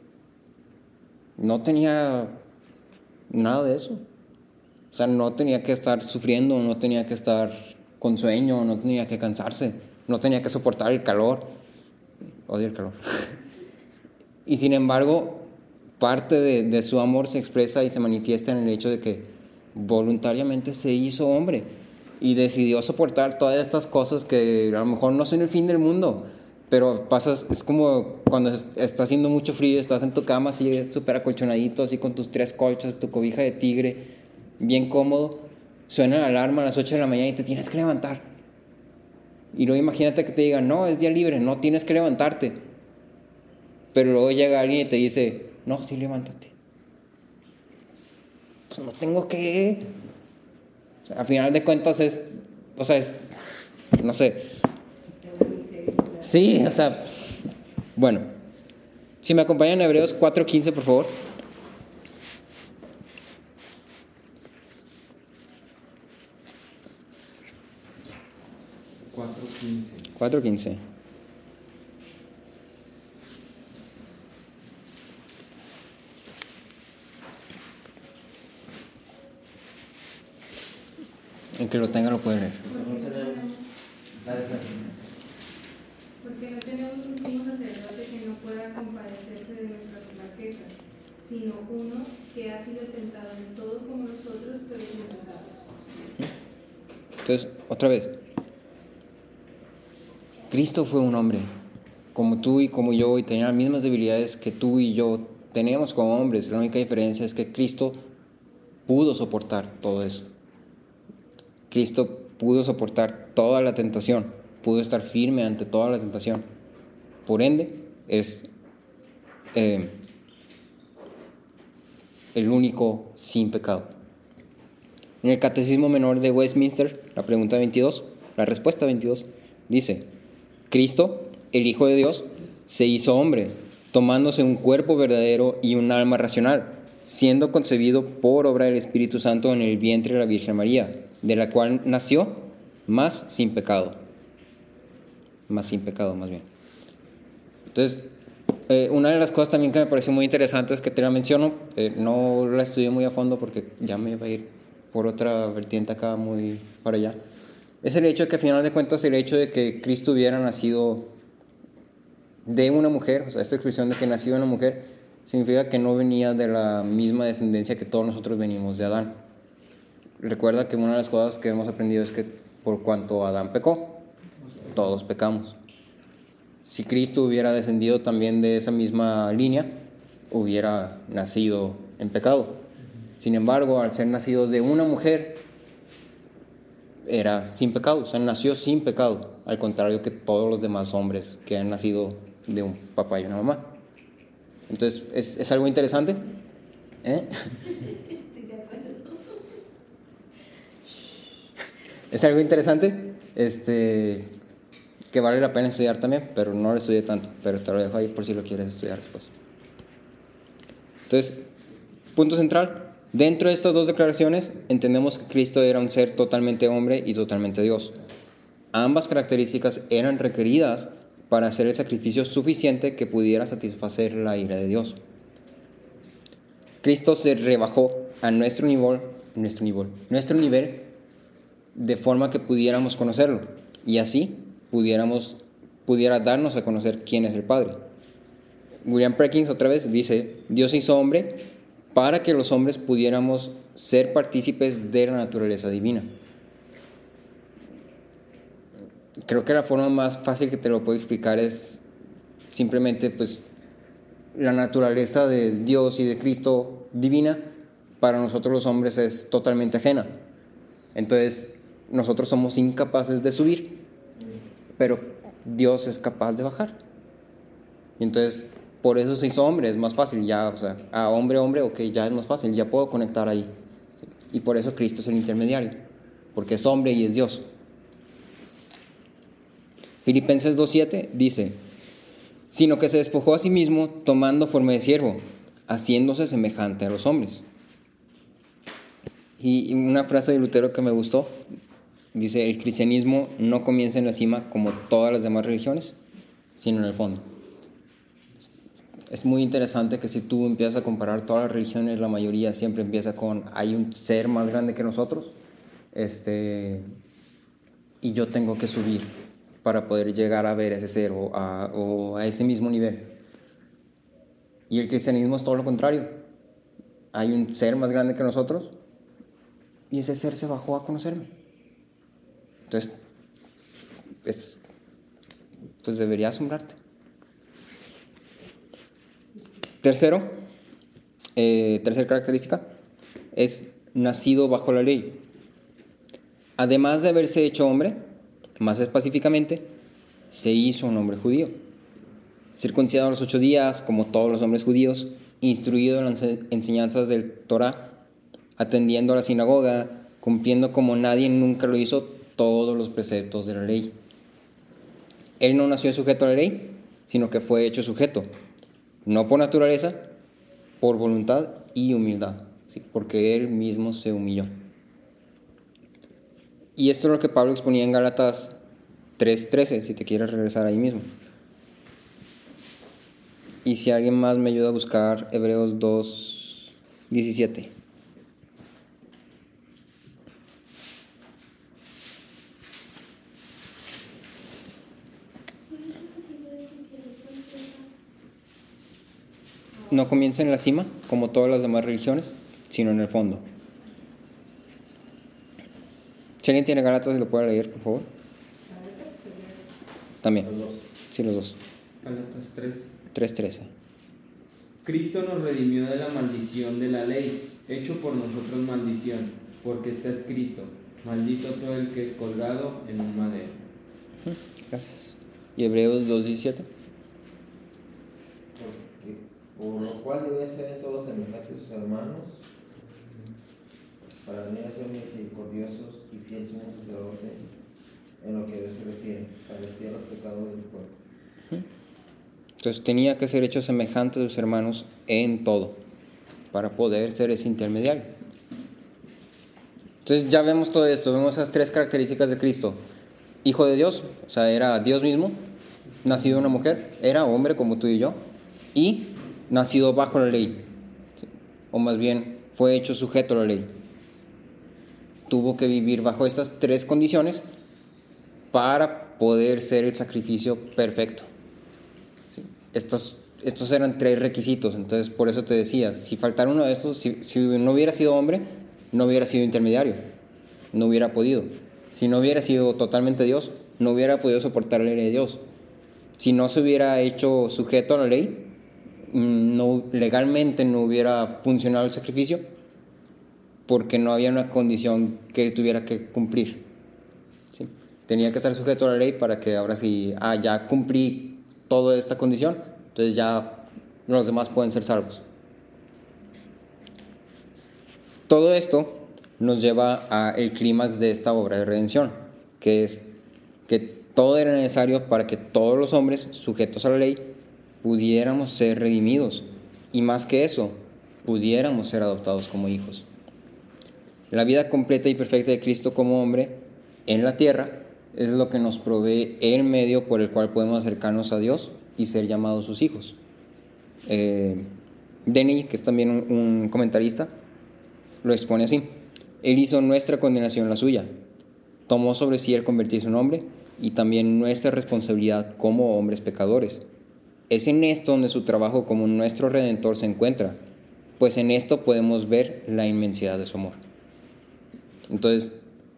no tenía nada de eso. O sea, no tenía que estar sufriendo, no tenía que estar con sueño, no tenía que cansarse, no tenía que soportar el calor. Odio el calor. Y sin embargo, parte de, de su amor se expresa y se manifiesta en el hecho de que voluntariamente se hizo hombre y decidió soportar todas estas cosas que a lo mejor no son el fin del mundo, pero pasas, es como cuando está haciendo mucho frío, estás en tu cama así súper acolchonadito, así con tus tres colchas, tu cobija de tigre, bien cómodo, suena la alarma a las ocho de la mañana y te tienes que levantar. Y luego imagínate que te digan, no, es día libre, no tienes que levantarte. Pero luego llega alguien y te dice, no, sí, levántate. Pues no tengo que... O sea, al final de cuentas es, o sea, es, no sé. Sí, o sea, bueno. Si me acompañan en Hebreos cuatro quince, por favor. cuatro quince. El que lo tenga lo puede leer. Porque no tenemos un sumo sacerdote que no pueda compadecerse de nuestras flaquezas, sino uno que ha sido tentado en todo como nosotros, pero sin pecado. Entonces, otra vez, Cristo fue un hombre, como tú y como yo, y tenía las mismas debilidades que tú y yo tenemos como hombres. La única diferencia es que Cristo pudo soportar todo eso. Cristo pudo soportar toda la tentación, pudo estar firme ante toda la tentación. Por ende, es eh, el único sin pecado. En el Catecismo Menor de Westminster, la pregunta veintidós, la respuesta veintidós, dice: Cristo, el Hijo de Dios, se hizo hombre, tomándose un cuerpo verdadero y un alma racional, siendo concebido por obra del Espíritu Santo en el vientre de la Virgen María, de la cual nació, más sin pecado. Más sin pecado, más bien. Entonces, eh, una de las cosas también que me pareció muy interesante es que te la menciono, eh, no la estudié muy a fondo porque ya me iba a ir por otra vertiente acá muy para allá, es el hecho de que al final de cuentas el hecho de que Cristo hubiera nacido de una mujer, o sea, esta expresión de que nació de una mujer, significa que no venía de la misma descendencia que todos nosotros venimos de Adán. Recuerda que una de las cosas que hemos aprendido es que por cuanto Adán pecó, todos pecamos. Si Cristo hubiera descendido también de esa misma línea, hubiera nacido en pecado. Sin embargo, al ser nacido de una mujer, era sin pecado, o sea, nació sin pecado, al contrario que todos los demás hombres que han nacido de un papá y una mamá. Entonces, es, es algo interesante, ¿eh? Es algo interesante, este, que vale la pena estudiar también, pero no lo estudié tanto, pero te lo dejo ahí por si lo quieres estudiar después. Entonces, punto central. Dentro de estas dos declaraciones entendemos que Cristo era un ser totalmente hombre y totalmente Dios. Ambas características eran requeridas para hacer el sacrificio suficiente que pudiera satisfacer la ira de Dios. Cristo se rebajó a nuestro nivel, nuestro nivel, nuestro nivel de forma que pudiéramos conocerlo y así pudiéramos, pudiera darnos a conocer quién es el Padre. William Perkins otra vez dice: Dios se hizo hombre para que los hombres pudiéramos ser partícipes de la naturaleza divina. Creo que la forma más fácil que te lo puedo explicar es simplemente, pues, la naturaleza de Dios y de Cristo divina para nosotros los hombres es totalmente ajena. Entonces, nosotros somos incapaces de subir, pero Dios es capaz de bajar. Y entonces, por eso se hizo hombre, es más fácil, ya, o sea, a hombre, hombre, ok, ya es más fácil, ya puedo conectar ahí. ¿Sí? Y por eso Cristo es el intermediario, porque es hombre y es Dios. Filipenses dos siete dice: sino que se despojó a sí mismo tomando forma de siervo, haciéndose semejante a los hombres. Y una frase de Lutero que me gustó, dice: el cristianismo no comienza en la cima como todas las demás religiones, sino en el fondo. Es muy interesante que si tú empiezas a comparar todas las religiones, la mayoría siempre empieza con: hay un ser más grande que nosotros, este, y yo tengo que subir para poder llegar a ver ese ser o a, o a ese mismo nivel. Y el cristianismo es todo lo contrario. Hay un ser más grande que nosotros y ese ser se bajó a conocerme. Entonces, es, pues debería asombrarte. Tercero, eh, tercera característica, es nacido bajo la ley. Además de haberse hecho hombre, más específicamente, se hizo un hombre judío. Circuncidado a los ocho días, como todos los hombres judíos, instruido en las enseñanzas del Torah, atendiendo a la sinagoga, cumpliendo como nadie nunca lo hizo todos los preceptos de la ley. Él no nació sujeto a la ley, sino que fue hecho sujeto, no por naturaleza, por voluntad y humildad, ¿sí? Porque él mismo se humilló. Y esto es lo que Pablo exponía en Gálatas tres trece, si te quieres regresar ahí mismo. Y si alguien más me ayuda a buscar Hebreos dos diecisiete. No comienza en la cima, como todas las demás religiones, sino en el fondo. Si alguien tiene Gálatas, ¿se lo puede leer, por favor? También. Los dos. Sí, los dos. Gálatas tres. tres trece. Cristo nos redimió de la maldición de la ley, hecho por nosotros maldición, porque está escrito, maldito todo el que es colgado en un madero. Gracias. ¿Y Hebreos dos diecisiete? Porque, por lo cual debe ser en todos semejantes a sus hermanos, para venir a ser misericordiosos y fieles como sacerdote en lo que a Dios se refiere, para expiar los pecados del pueblo. Entonces tenía que ser hecho semejante a sus hermanos en todo, para poder ser ese intermediario. Entonces ya vemos todo esto, vemos esas tres características de Cristo. Hijo de Dios, o sea, era Dios mismo, nacido de una mujer, era hombre como tú y yo, y nacido bajo la ley, ¿sí? O más bien fue hecho sujeto a la ley. Tuvo que vivir bajo estas tres condiciones para poder ser el sacrificio perfecto. ¿Sí? Estos, estos eran tres requisitos, entonces por eso te decía, si faltara uno de estos, si, si no hubiera sido hombre, no hubiera sido intermediario, no hubiera podido. Si no hubiera sido totalmente Dios, no hubiera podido soportar la ley de Dios. Si no se hubiera hecho sujeto a la ley, no, legalmente no hubiera funcionado el sacrificio, porque no había una condición que él tuviera que cumplir. ¿Sí? Tenía que estar sujeto a la ley para que ahora sí, ah, ya cumplí toda esta condición, entonces ya los demás pueden ser salvos. Todo esto nos lleva al clímax de esta obra de redención, que es que todo era necesario para que todos los hombres sujetos a la ley pudiéramos ser redimidos, y más que eso, pudiéramos ser adoptados como hijos. La vida completa y perfecta de Cristo como hombre en la tierra es lo que nos provee el medio por el cual podemos acercarnos a Dios y ser llamados sus hijos. Eh, Denny, que es también un, un comentarista, lo expone así: Él hizo nuestra condenación la suya, tomó sobre sí el convertirse en hombre y también nuestra responsabilidad como hombres pecadores. Es en esto donde su trabajo como nuestro Redentor se encuentra, pues en esto podemos ver la inmensidad de su amor. Entonces,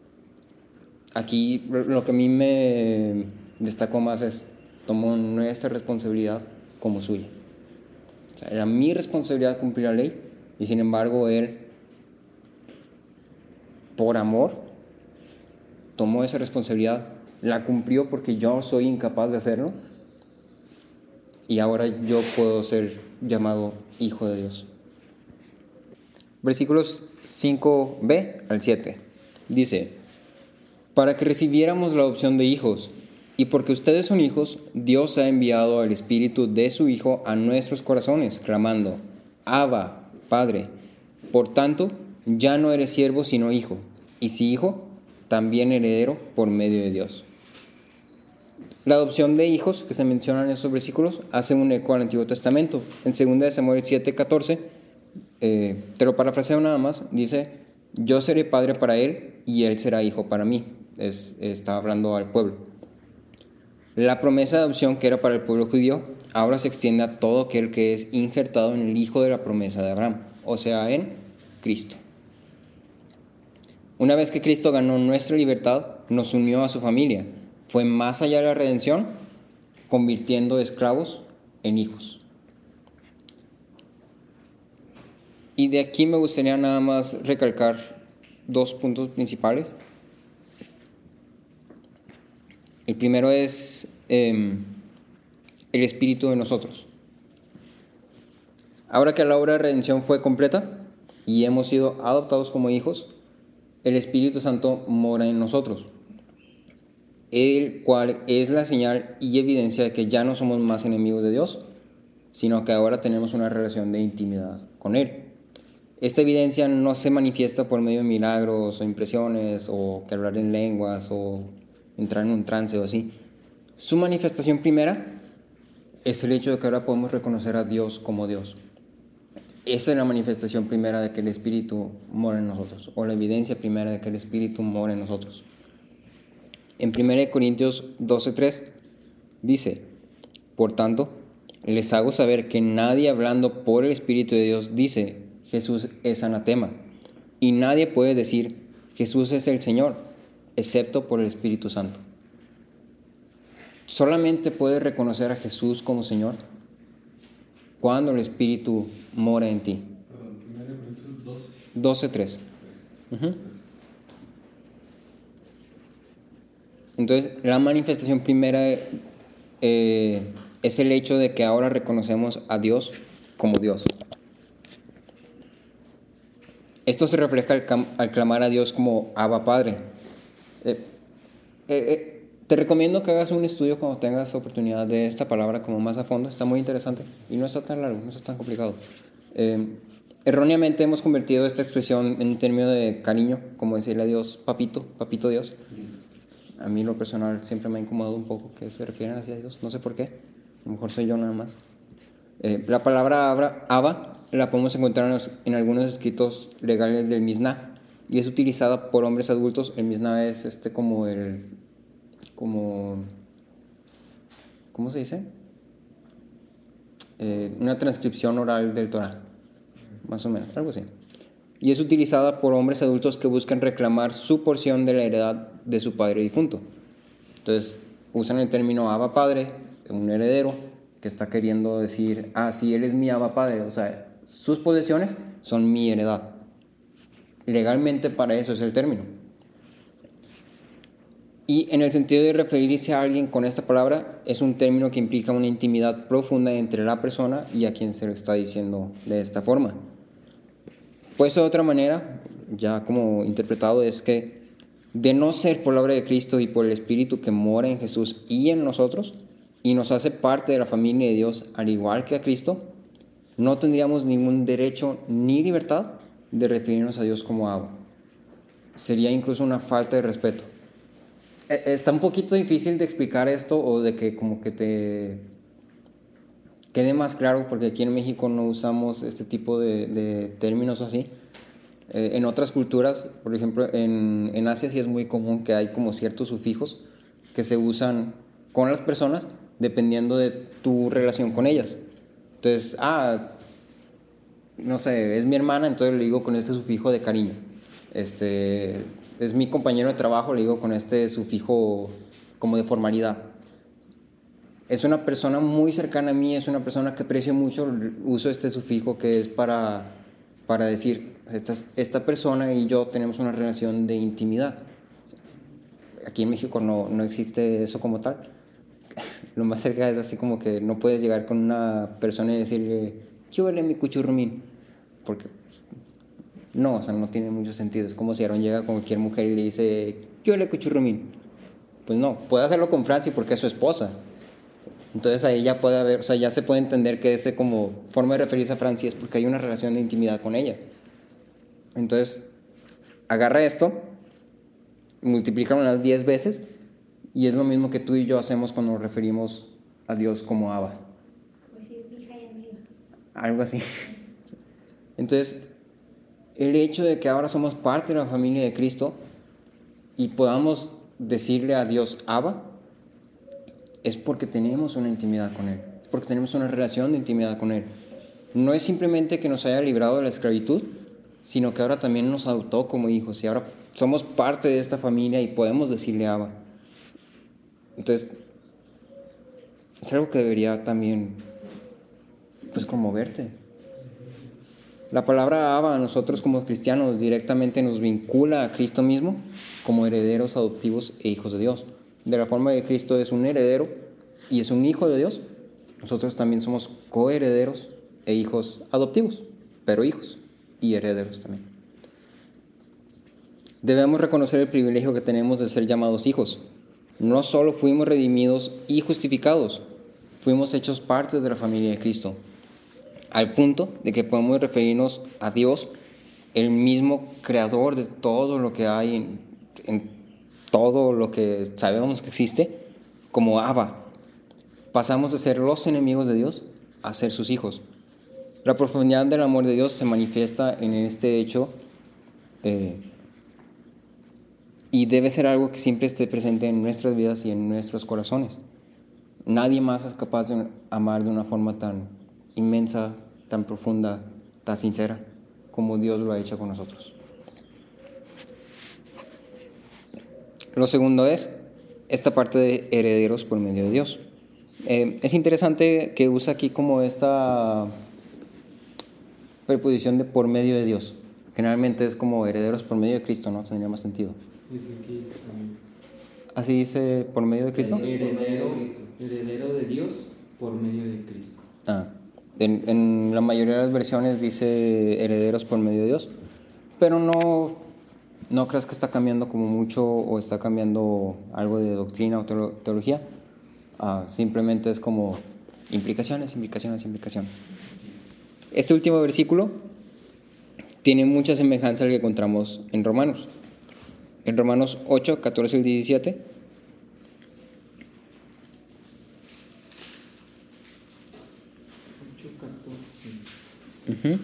aquí lo que a mí me destacó más es, tomó nuestra responsabilidad como suya. O sea, era mi responsabilidad cumplir la ley, y sin embargo Él, por amor, tomó esa responsabilidad, la cumplió porque yo soy incapaz de hacerlo, y ahora yo puedo ser llamado hijo de Dios. Versículos cinco b al siete. Dice: para que recibiéramos la adopción de hijos, y porque ustedes son hijos, Dios ha enviado el Espíritu de su Hijo a nuestros corazones, clamando: Abba, Padre. Por tanto, ya no eres siervo sino hijo, y si hijo, también heredero por medio de Dios. La adopción de hijos que se menciona en estos versículos hace un eco al Antiguo Testamento. En segunda de Samuel siete catorce, eh, te lo parafraseo nada más, dice: yo seré padre para él y él será hijo para mí. Es, está hablando al pueblo. La promesa de adopción que era para el pueblo judío ahora se extiende a todo aquel que es injertado en el hijo de la promesa de Abraham, o sea, en Cristo. Una vez que Cristo ganó nuestra libertad, nos unió a su familia. Fue más allá de la redención, convirtiendo esclavos en hijos. Y de aquí me gustaría nada más recalcar dos puntos principales. El primero es eh, el espíritu de nosotros. Ahora que la obra de redención fue completa y hemos sido adoptados como hijos, el Espíritu Santo mora en nosotros, el cual es la señal y evidencia de que ya no somos más enemigos de Dios, sino que ahora tenemos una relación de intimidad con Él. Esta evidencia no se manifiesta por medio de milagros o impresiones o que hablar en lenguas o entrar en un trance o así. Su manifestación primera es el hecho de que ahora podemos reconocer a Dios como Dios. Esa es la manifestación primera de que el Espíritu mora en nosotros, o la evidencia primera de que el Espíritu mora en nosotros. En primera de Corintios doce tres dice: por tanto, les hago saber que nadie hablando por el Espíritu de Dios dice Jesús es anatema, y nadie puede decir Jesús es el Señor, excepto por el Espíritu Santo. Solamente puedes reconocer a Jesús como Señor cuando el Espíritu mora en ti. Perdón, primera de Corintios doce. doce tres. Uh-huh. Entonces, la manifestación primera eh, es el hecho de que ahora reconocemos a Dios como Dios. Esto se refleja al, cam- al clamar a Dios como Abba Padre. Eh, eh, eh, te recomiendo que hagas un estudio cuando tengas oportunidad de esta palabra como más a fondo. Está muy interesante y no está tan largo, no está tan complicado. Eh, erróneamente hemos convertido esta expresión en un término de cariño, como decirle a Dios papito, papito Dios. A mí lo personal siempre me ha incomodado un poco que se refieran así a Dios, no sé por qué, a lo mejor soy yo nada más. Eh, la palabra Abba, Abba la podemos encontrar en, los, en algunos escritos legales del Misná y es utilizada por hombres adultos. El Misná es este como el, como, ¿cómo se dice? Eh, una transcripción oral del Torah, más o menos, algo así. Y es utilizada por hombres adultos que buscan reclamar su porción de la heredad de su padre difunto. Entonces, usan el término Abba Padre, un heredero, que está queriendo decir, ah, sí, él es mi Abba Padre, o sea, sus posesiones son mi heredad. Legalmente para eso es el término. Y en el sentido de referirse a alguien con esta palabra, es un término que implica una intimidad profunda entre la persona y a quien se le está diciendo de esta forma. Puesto de otra manera, ya como interpretado, es que de no ser por la obra de Cristo y por el Espíritu que mora en Jesús y en nosotros, y nos hace parte de la familia de Dios al igual que a Cristo, no tendríamos ningún derecho ni libertad de referirnos a Dios como Abba. Sería incluso una falta de respeto. Está un poquito difícil de explicar esto o de que como que te quede más claro, porque aquí en México no usamos este tipo de, de términos así. Eh, en otras culturas, por ejemplo en, en Asia sí es muy común que hay como ciertos sufijos que se usan con las personas dependiendo de tu relación con ellas. Entonces, ah, no sé, es mi hermana, entonces le digo con este sufijo de cariño. Este, es mi compañero de trabajo, le digo con este sufijo como de formalidad. Es una persona muy cercana a mí, es una persona que aprecio mucho, uso este sufijo que es para, para decir, esta, esta persona y yo tenemos una relación de intimidad. Aquí en México no, no existe eso como tal. Lo más cerca es así como que no puedes llegar con una persona y decirle, ¿qué huele mi cuchurrumín? Porque no, o sea, no tiene mucho sentido. Es como si Aaron llega con cualquier mujer y le dice, ¿qué huele cuchurrumín? Pues no, puede hacerlo con Franci porque es su esposa. Entonces ahí ya puede haber, o sea, ya se puede entender que ese como forma de referirse a Franci es porque hay una relación de intimidad con ella. Entonces, agarra esto, multiplícalo unas diez veces y es lo mismo que tú y yo hacemos cuando nos referimos a Dios como Abba. Pues sí, hija y amiga. Algo así. Entonces, el hecho de que ahora somos parte de la familia de Cristo y podamos decirle a Dios Abba, es porque tenemos una intimidad con Él, es porque tenemos una relación de intimidad con Él. No es simplemente que nos haya librado de la esclavitud, sino que ahora también nos adoptó como hijos y ahora somos parte de esta familia y podemos decirle Abba. Entonces, es algo que debería también, pues, conmoverte. La palabra Abba a nosotros como cristianos directamente nos vincula a Cristo mismo como herederos adoptivos e hijos de Dios. De la forma que Cristo es un heredero y es un hijo de Dios, nosotros también somos coherederos e hijos adoptivos, pero hijos y herederos también. Debemos reconocer el privilegio que tenemos de ser llamados hijos. No solo fuimos redimidos y justificados, fuimos hechos partes de la familia de Cristo, al punto de que podemos referirnos a Dios, el mismo creador de todo lo que hay en, en todo lo que sabemos que existe, como Abba. Pasamos de ser los enemigos de Dios a ser sus hijos. La profundidad del amor de Dios se manifiesta en este hecho eh, y debe ser algo que siempre esté presente en nuestras vidas y en nuestros corazones. Nadie más es capaz de amar de una forma tan inmensa, tan profunda, tan sincera, como Dios lo ha hecho con nosotros. Lo segundo es esta parte de herederos por medio de Dios. Eh, es interesante que usa aquí como esta preposición de por medio de Dios. Generalmente es como herederos por medio de Cristo, ¿no? Tendría más sentido. ¿Así dice por medio de Cristo? Heredero, heredero de Dios por medio de Cristo. Ah, en, en la mayoría de las versiones dice herederos por medio de Dios, pero no, no creas que está cambiando como mucho o está cambiando algo de doctrina o teolo- teología. Ah, simplemente es como implicaciones, implicaciones, implicaciones. Este último versículo tiene mucha semejanza al que encontramos en Romanos. En Romanos ocho, catorce al diecisiete. ocho, catorce. Uh-huh.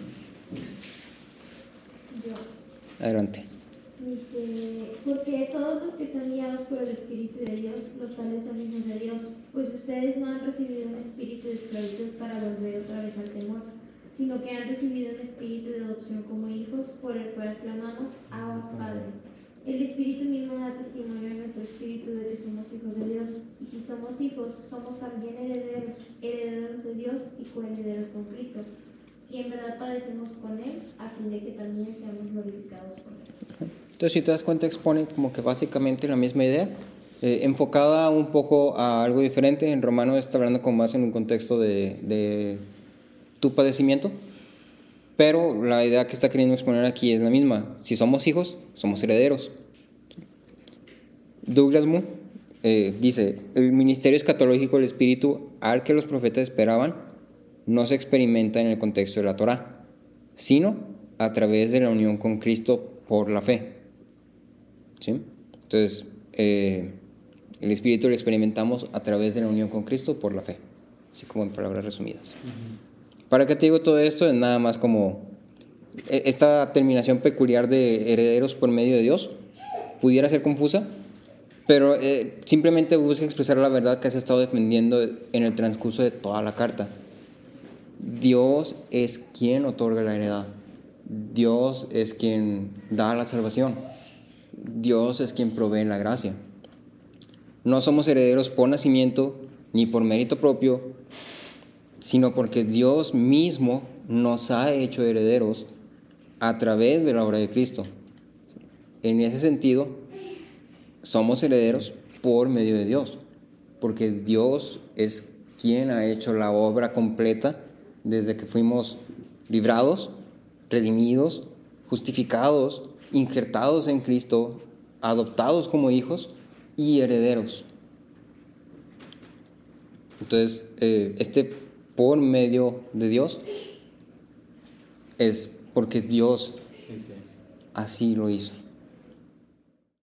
Yo. Adelante. Dice, porque todos los que son guiados por el Espíritu de Dios, los tales son hijos de Dios, pues ustedes no han recibido un espíritu de esclavitud para volver otra vez al temor, sino que han recibido un espíritu de adopción como hijos, por el cual clamamos, Abba, Padre. El Espíritu mismo da testimonio en nuestro espíritu de que somos hijos de Dios, y si somos hijos, somos también herederos, herederos de Dios y coherederos con Cristo, si en verdad padecemos con Él, a fin de que también seamos glorificados con Él. Entonces, si te das cuenta, expone como que básicamente la misma idea, eh, enfocada un poco a algo diferente. En Romano está hablando como más en un contexto de, de tu padecimiento, pero la idea que está queriendo exponer aquí es la misma. Si somos hijos, somos herederos. Douglas Moo eh, dice, el ministerio escatológico del Espíritu al que los profetas esperaban no se experimenta en el contexto de la Torá, sino a través de la unión con Cristo por la fe. ¿Sí? Entonces, eh, el Espíritu lo experimentamos a través de la unión con Cristo por la fe, así como en palabras resumidas. Uh-huh. ¿Para qué te digo todo esto? Es nada más como esta terminación peculiar de herederos por medio de Dios pudiera ser confusa, pero eh, simplemente busca expresar la verdad que has estado defendiendo en el transcurso de toda la carta. Dios es quien otorga la heredad. Dios es quien da la salvación. Dios es quien provee la gracia. No somos herederos por nacimiento ni por mérito propio, sino porque Dios mismo nos ha hecho herederos a través de la obra de Cristo. En ese sentido, somos herederos por medio de Dios, porque Dios es quien ha hecho la obra completa desde que fuimos librados, redimidos, justificados, injertados en Cristo, adoptados como hijos y herederos. Entonces, eh, este por medio de Dios es porque Dios así lo hizo.